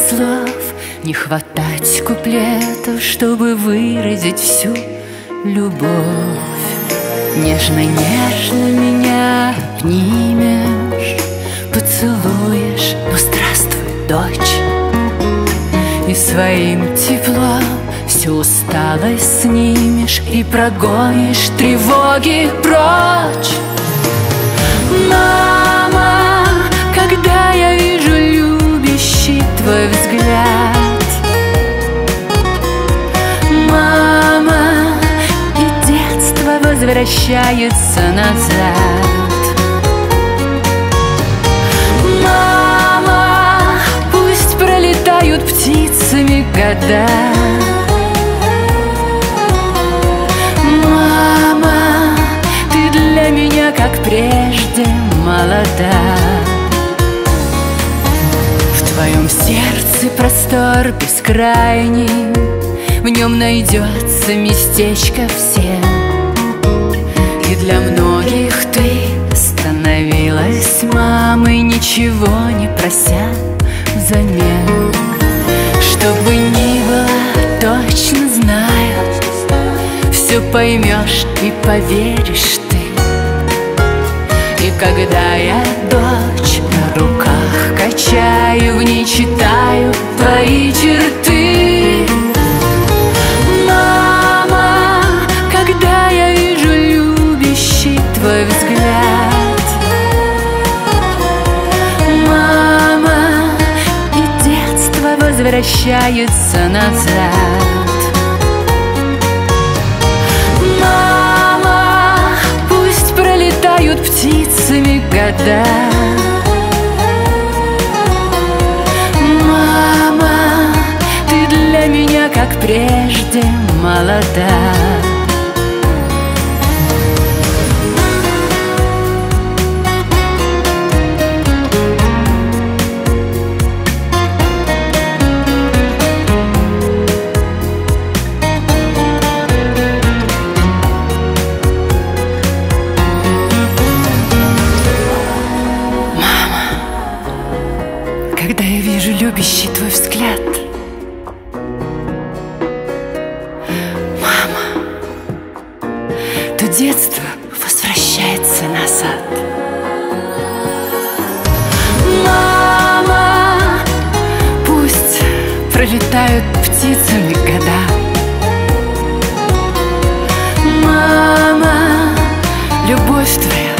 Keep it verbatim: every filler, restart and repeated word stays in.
слов, не хватать куплетов, чтобы выразить всю любовь. Нежно-нежно меня обнимешь, поцелуешь, ну здравствуй, дочь, и своим теплом всю усталость снимешь и прогонишь тревоги прочь. Мама, когда я вижу любящий твой взгляд, мама, и детство возвращается назад. Мама, пусть пролетают птицами года, мама, ты для меня, как прежде, молода. В твоем сердце простор бескрайний, в нем найдется местечко всем. И для многих ты становилась мамой, ничего не прося взамен. Что бы ни было, точно знаю, все поймешь и поверишь ты. И когда я дочь на руках качаю, в ней читаю твои черты. Мама, когда я вижу любящий твой взгляд, мама, и детство возвращается назад. Мама, пусть пролетают птицами года, мама, ты для меня, как прежде, молода. Когда я вижу любящий твой взгляд, мама, то детство возвращается назад. Мама, пусть пролетают птицами года, мама, любовь твоя